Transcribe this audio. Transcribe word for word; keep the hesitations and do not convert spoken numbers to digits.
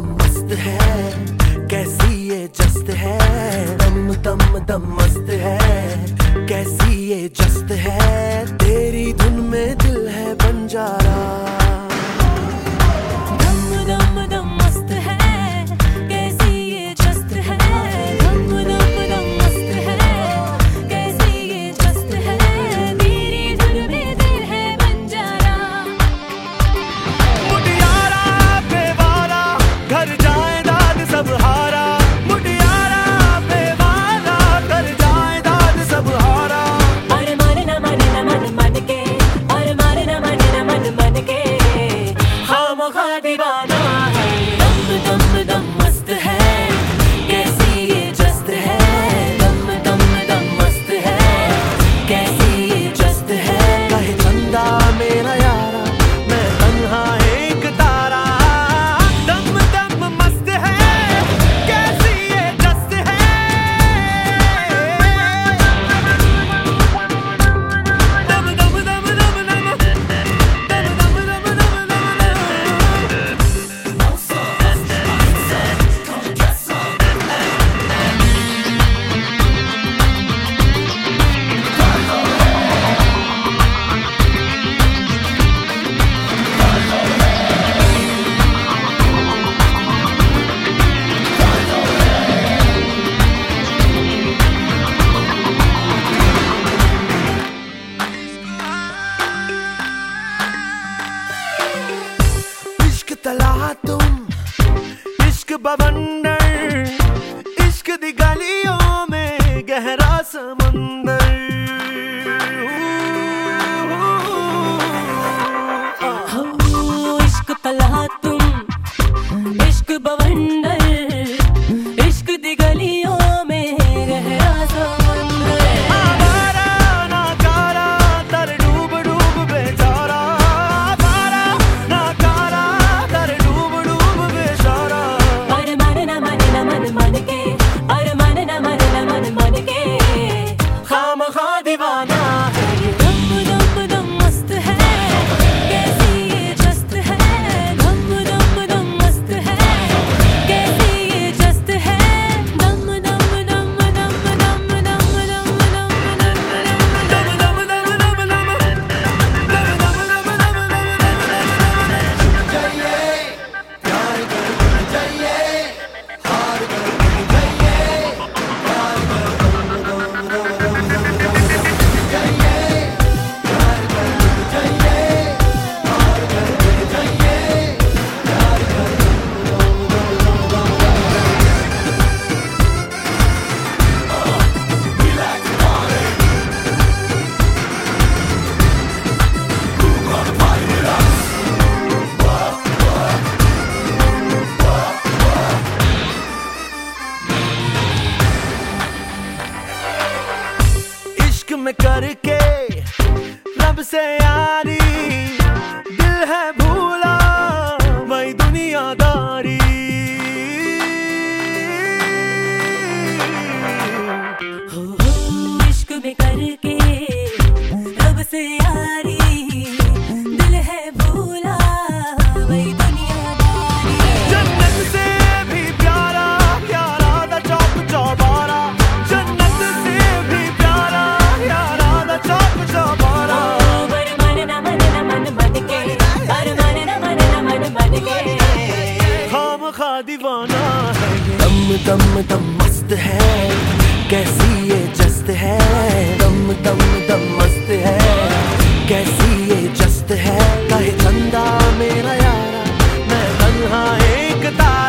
दम मस्त है, कैसी ये जस्त है। दम दम दम मस्त है, कैसी ये जस्त है। तेरी धुन में दिल है बंजारा। दम दम दम मस्त है, कैसी ये जस्त है। दम दम दम मस्त है, कैसी ये जस्त है। तेरी धुन में दिल है बंजारा। मुटियारा बेवारा घर जाए दाद सब हारा। मुटियारा बेवारा घर जाए दाद सब हारा। और माने ना माने ना मन मन के, और माने ना माने ना मन मन के। खामखा दीवाना है। दम दम दम मस्त है, कैसी ये जस्त है। दम दम दम मस्त है, कैसी ये जस्त है। कहे चंदा मेरा यारा, मैं तन्हा एक तारा। दम दम मस्त है, कैसी ये जस्त है। दम दम दम दम दम दम दम दम दम दम। इश्क तला तुम, इश्क बवंडर, इश्क दी गलियों में गहरा समंदर। हो इश्क तला तुम, इश्क बवंडर, इश्क दी गलियों में गहरा समंदर। आवारा नाकारा तर डूब डूब बेचारा। आवारा नाकारा तर डूब डूब बेचारा। और माने ना माने ना मन मन के, और माने ना माने ना मन मन के। खामखा दीवाना है। दम दम दम मस्त है, कैसी ये जस्त है। दम दम दम मस्त है, कैसी ये जस्त है। दम दम दम दम दम दम दम दम दम दम दम दम दम दम दम दम दम दम। जाइए प्यार कर जाइए, हार कर जाइए, प्यार कर दम दम दम दम। जाइए प्यार कर जाइए, हार कर जाइए, प्यार कर दम दम दम दम। इश्क में करके रब से यारी, दिल है भूला वही दुनियादारी। हो हो इश्क में करके रब से यारी, दिल है भूला वही दुनियादारी। जन्नत से भी प्यारा प्यारा दा चौक चौबारा। जन्नत से भी प्यारा प्यारा दा चौक चौबारा। और माने ना माने ना मन मन के, और माने ना माने ना मन मन के। खामखा दीवाना है। दम दम दम मस्त है, कैसी ये जस्त है। दम दम दम मस्त है, कैसी ये जस्त है। कहे चंदा मेरा यारा, मैं तन्हा एक तारा।